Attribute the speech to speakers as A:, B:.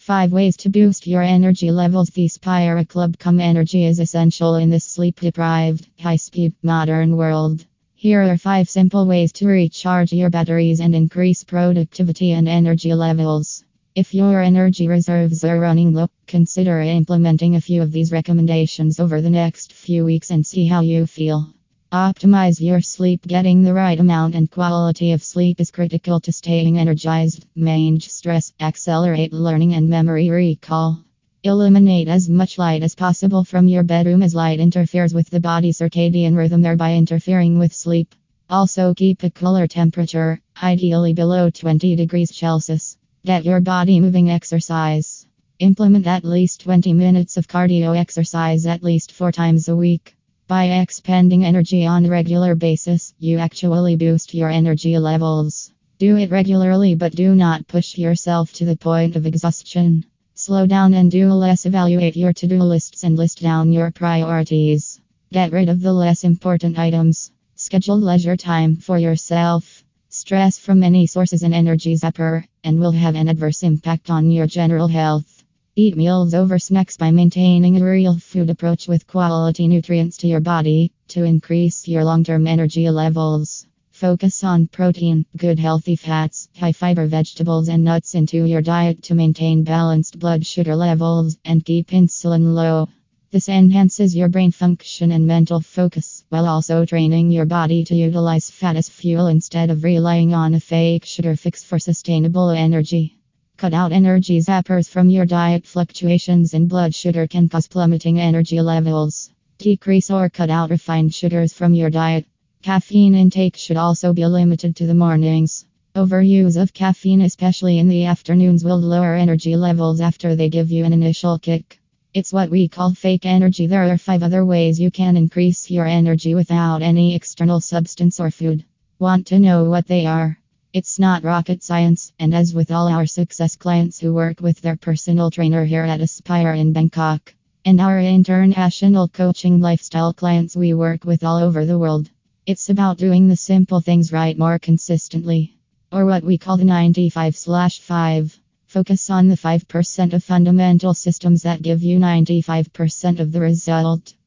A: 5 ways to boost your energy levels. The Spire Club Come Energy is essential in this sleep deprived, high speed, modern world. Here are 5 simple ways to recharge your batteries and increase productivity and energy levels. If your energy reserves are running low, consider implementing a few of these recommendations over the next few weeks and see how you feel. Optimize your sleep. Getting the right amount and quality of sleep is critical to staying energized, manage stress, accelerate learning and memory recall. Eliminate as much light as possible from your bedroom as light interferes with the body's circadian rhythm, thereby interfering with sleep. Also, keep a cooler temperature, ideally below 20 degrees Celsius. Get your body moving. Exercise. Implement at least 20 minutes of cardio exercise at least 4 times a week. By expending energy on a regular basis, you actually boost your energy levels. Do it regularly, but do not push yourself to the point of exhaustion. Slow down and do less. Evaluate your to-do lists and list down your priorities. Get rid of the less important items. Schedule leisure time for yourself. Stress from any source is an energy zapper and will have an adverse impact on your general health. Eat meals over snacks by maintaining a real food approach with quality nutrients to your body to increase your long-term energy levels. Focus on protein, good healthy fats, high fiber vegetables and nuts into your diet to maintain balanced blood sugar levels and keep insulin low. This enhances your brain function and mental focus, while also training your body to utilize fat as fuel instead of relying on a fake sugar fix for sustainable energy. Cut out energy zappers from your diet. Fluctuations in blood sugar can cause plummeting energy levels. Decrease or cut out refined sugars from your diet. Caffeine intake should also be limited to the mornings. Overuse of caffeine, especially in the afternoons, will lower energy levels after they give you an initial kick. It's what we call fake energy. There are 5 other ways you can increase your energy without any external substance or food. Want to know what they are? It's not rocket science, and as with all our success clients who work with their personal trainer here at Aspire in Bangkok, and our international coaching lifestyle clients we work with all over the world, it's about doing the simple things right more consistently, or what we call the 95/5. Focus on the 5% of fundamental systems that give you 95% of the result.